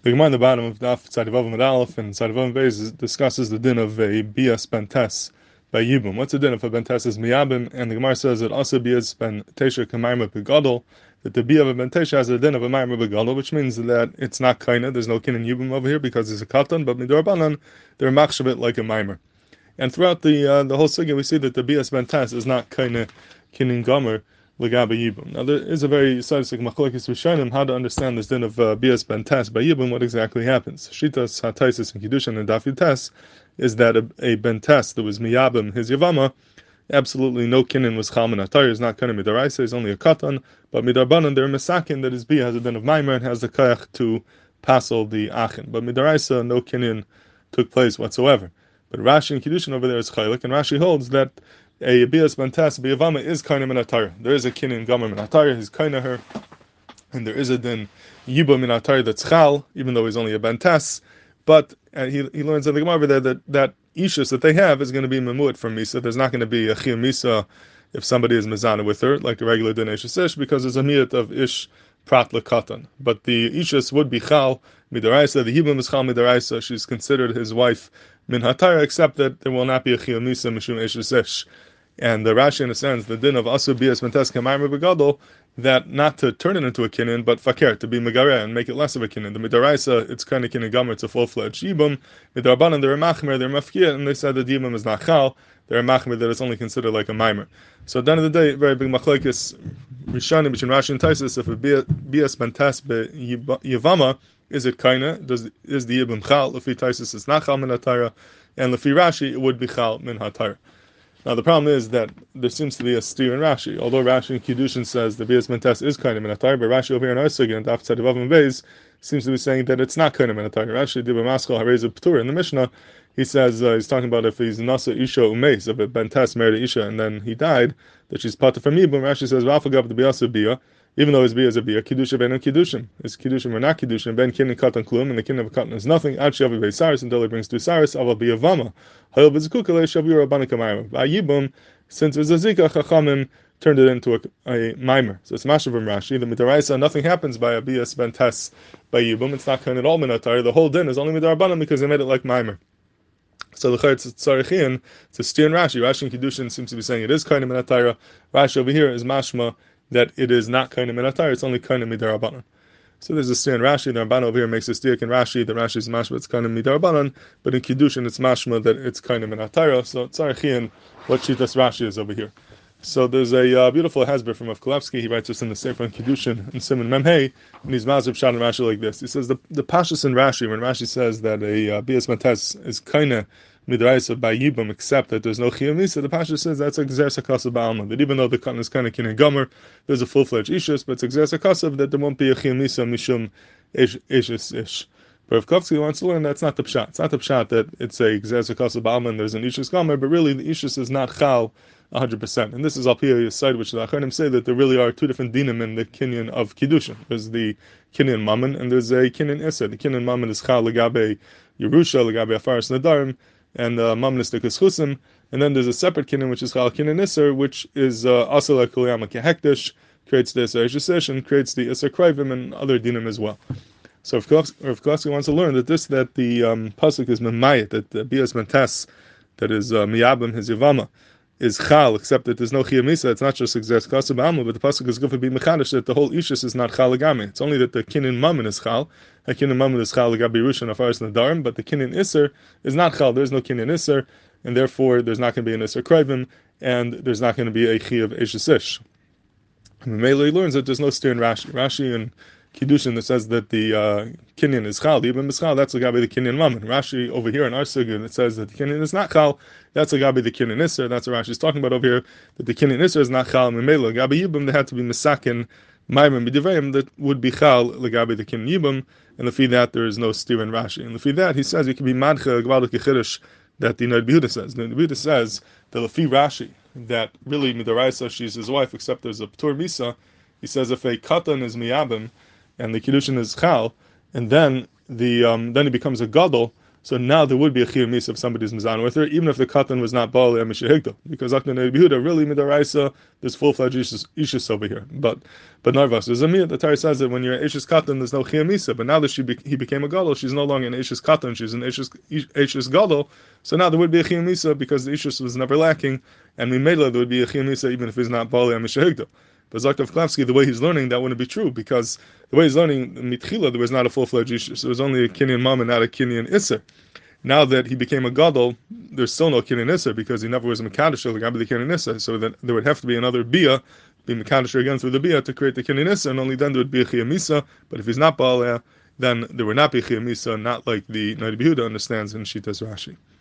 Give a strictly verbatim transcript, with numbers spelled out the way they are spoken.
The Gemara in the bottom of Daf Tzadivav Amud Aleph and Tzadivav Beis discusses the din of a bias bentes by Yibum. What's the din if a bentes is miyabim? And the Gemara says that also bias ben tesha kamayma begadol, that the bia of a bentesha has a din of a mayma begadol, which means that it's not kaina. There's no kin in Yibum over here because it's a katan, but midorbanan they're machshavit like a maymer. And throughout the uh, the whole sugya, we see that the bias bentes is not kaina kin in gomer. L'gabe Yibum. Now there is a very sadistic machlokes rishonim how to understand this din of uh, bias bentes by Yibum. What exactly happens? Shitas hataisis and kiddushin and daf yutes is that a, a bentes that was miyabim his yavama, absolutely no kinin was chalman atayr, is not kind of midaraisa, is only a katan, but midarbanan they're misakin that his bia has a din of maimer and has the kayach to passel the achin. But midaraisa no kinin took place whatsoever. But Rashi and kiddushin over there is chaylik, and Rashi holds that a bias bentes biyavama is kind of minatayr. There is a kin in gomer minatayr. He's kind of her, and there is a din yibum minatayr that's chal, even though he's only a bentes. But uh, he he learns in the Gemara there that that ishus that they have is going to be memuat from misa. There's not going to be a chiyum misa if somebody is mizana with her like a regular din ish because there's a miyat of ish prat lekatan. But the ishus would be chal midaraisa. The yibum is chal midaraisa. She's considered his wife min hatayr, except that there will not be a chiyum misa mishum ish. And the Rashi understands the din of asu bias bentes kamaymer begadol, that not to turn it into a kinin, but fakir, to be megareh and make it less of a kinin. The midaraisa, it's kind of kinin gomer, it's a full-fledged yibum. Midarbanan, they're machmer, they're mafkir, and they said that the yibum is not chal, they're machmer, that it's only considered like a maimer. So at the end of the day, very big machlekes rishonim between Rashi and Taisus, if a bias bentes be yavama, is it kaina? Does is the yibum chal? Lefi Taisus is not chal min hatayra, and lefi Rashi it would be chal min hatayra. Now the problem is that there seems to be a steer in Rashi. Although Rashi in Kiddushin says the bias bentes is kind of minatayr, but Rashi over here in our sugya and after Tzadivav and Beis seems to be saying that it's not kind of minatayr. Rashi did b'maskal hareza p'tur in the Mishnah. He says uh, he's talking about if he's nasa isha umeis, if a bentes married isha and then he died, that she's pata from Yibum. Rashi says v'afagav the bias bia, even though his bia is a bia, kiddusha ben kiddushin. His kiddushin were not kiddushin, ben kin and katan klum, and the kin of a katan is nothing. Ad shavu beisaris until he brings two saris, aval bia vama. Hayel v'zikukale shavu rabbanik amayim. V'ayibum, since it was a zika, chachamim turned it into a, a mimer. So it's mashav from Rashi. The midaraisa, nothing happens by a bias bentes by Yibum. It's not kind at all minatar. The whole din is only midarabbanim because they made it like mimer. So the chayt tzarichian to steer in Rashi. Rashi and Kiddushin seems to be saying it is kind of minatayra. Rashi over here is mashma that it is not kind of minatayra. It's only kind of midarabanan. So there's a steer in Rashi. The Ramban over here makes a steer in Rashi. The Rashi is mashma it's kind of midarabanan, but in Kiddushin it's mashma that it's kind of minatayra. So tzarichian, what shitas Rashi is over here. So there's a uh, beautiful hasber from Avkulevsky. He writes this in the Sefer on Kiddushin in Simon Memhei, and he's mazib shad in Rashi like this. He says the the pashas in Rashi, when Rashi says that a uh, bias bentes is kaina midraisa by yibum, except that there's no chiyum misa, the pasha says that's a gzer sakasa ba'alma, that even though the cotton is kind of kin and gomer, there's a full-fledged ishus, but it's a gzer sakasa that there won't be a chiyum misa mishum ishus ish. But if Kovsky wants to learn, that's not the pshat. It's not the pshat that it's a gzer sakasa ba'alma and there's an ishus gomer, but really the ishus is not chal one hundred percent. And this is al piyah side, which the Acharonim say that there really are two different dinim in the kinyan of Kiddushin. There's the kinyan mammon and there's a kinyan iser. The kinyan mammon is chal legabe Yerusha, legabe afaris nadarim, and uh, mammon is tekus chusim. And then there's a separate kinyan which is chal kinyan iser, which is also like kuliyama kehektish, creates the iser eshesesh and creates the iser krivim and other dinim as well. So if Kovsky wants to learn that this, that the um, pasuk is memayit, that the bias bentes, that is uh, miyabim his yavama, is chal, except that there's no chiyam misa. It's not just exerts kasab alma, but the pasuk is going to be mechadish that the whole ishus is not chal legami. It's only that the kinin mammon is chal. The kinin mammon is chal legabi rushan afaris nadarim, but the kinin iser is not chal. There's no kinin iser, and therefore there's not going to be an iser krivim, and there's not going to be a chiyav eshesish. And Mele learns that there's no steer in Rashi. Rashi and Kiddushin that says that the uh, kinyan is chal, the ibn is chal, that's legabi the kinyan mammon. Rashi over here in our sugya that says that the kinyan is not chal, that's legabi the kinyan iser. That's what Rashi is talking about over here, that the kinyan iser is not chal. Memela legabi yibum, they had to be misakin maimer midivayim that would be chal legabi the kinyan yibum, and lefi that there is no steer in Rashi. And lefi that he says you can be madcha gvadik yichidish that the Noid Behuda says. The Noid Behuda says that lefi Rashi that really midaraisa she's his wife, except there's a ptur misa. He says if a katan is miyabim and the kiddushin is chal, and then the um, then he becomes a gadol, So now there would be a chiyuv misa if somebody's mizan with her, even if the katan was not bali amishahigdo, because Akna Neiv Yehuda really midaraisa, there's full fledged ishus, ishus over here. But but narvas there's a miyat. The Torah says that when you're an ishus katan, there's no chiyuv misa. But now that she be, he became a gadol, she's no longer an ishus katan, she's an ishus ishus gadol. So now there would be a chiyuv misa because the ishus was never lacking, and mimela there would be a chiyuv misa even if he's not bali amishahigdo. But Zaktav Klavsky, the way he's learning, that wouldn't be true, because the way he's learning, mitchila, there was not a full-fledged ishus. So it was only a kinyan mom and not a kinyan isser. Now that he became a gadol, there's still no kinyan isser, because he never was a mekadosh like the kinyan isser. So that there would have to be another bia, be mekadosh again through the bia to create the kinyan isser, and only then there would be a chiyuv misa. But if he's not baaleh, then there would not be a chiyuv misa, not like the Neiv Yehuda understands in Shitas Rashi.